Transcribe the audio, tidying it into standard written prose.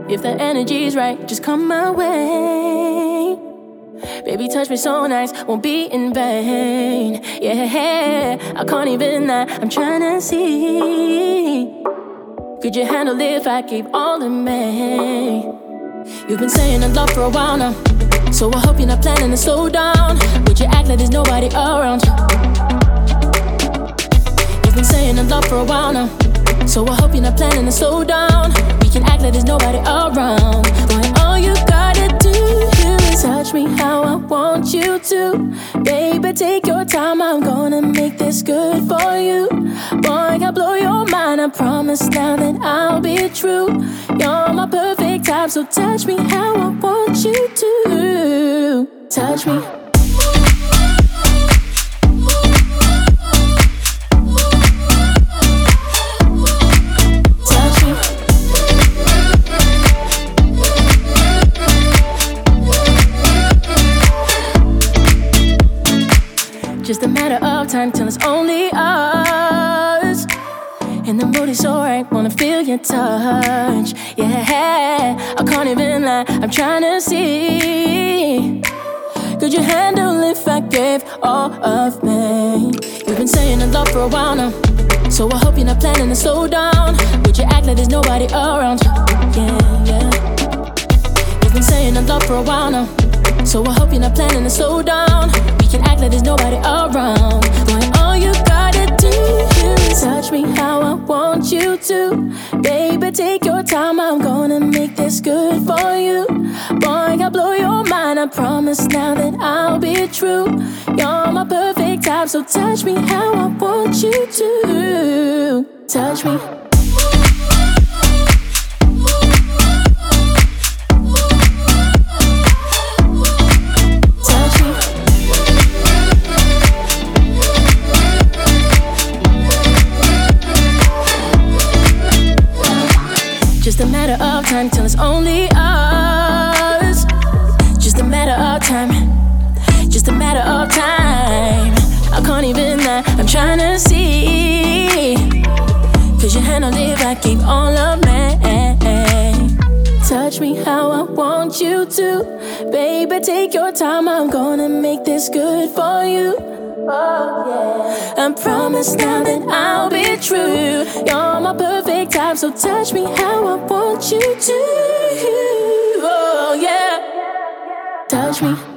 If the energy's right, just come my way. Baby, touch me so nice, won't be in vain. Yeah, I can't even lie, I'm tryna see. Could you handle it if I gave all of me? You've been saying I love for a while now, so I hope you're not planning to slow down. Would you act like there's nobody around? You've been saying I love for a while now, so I hope you're not planning to slow down. We can act like there's nobody around. Boy, all you gotta do is touch me how I want you to. Baby, take your time, I'm gonna make this good for you. Boy, I'll blow your mind, I promise now that I'll be true. You're my perfect type, so touch me how I want you to. Touch me. Just a matter of time till it's only us. And the mood is so right, wanna feel your touch. Yeah, I can't even lie, I'm tryna see. Could you handle if I gave all of me? You've been saying I love for a while now, so I hope you're not planning to slow down. Would you act like there's nobody around? Yeah. You've been saying I love for a while now, so I hope you're not planning to slow down. We can act like there's nobody around. Boy, all you gotta do is touch me how I want you to. Baby, take your time, I'm gonna make this good for you. Boy, I'll blow your mind, I promise now that I'll be true. You're my perfect type, so touch me how I want you to. Touch me. Just a matter of time till it's only us. Just a matter of time. Just a matter of time. I can't even lie, I'm tryna see. Cause you handle it if I keep all of me. Touch me how I want you to. Baby, take your time, I'm gonna make this good for you. Oh, yeah. I promise now that I'll be true. You're my perfect type, so touch me how I want you to. Oh, yeah. Touch me.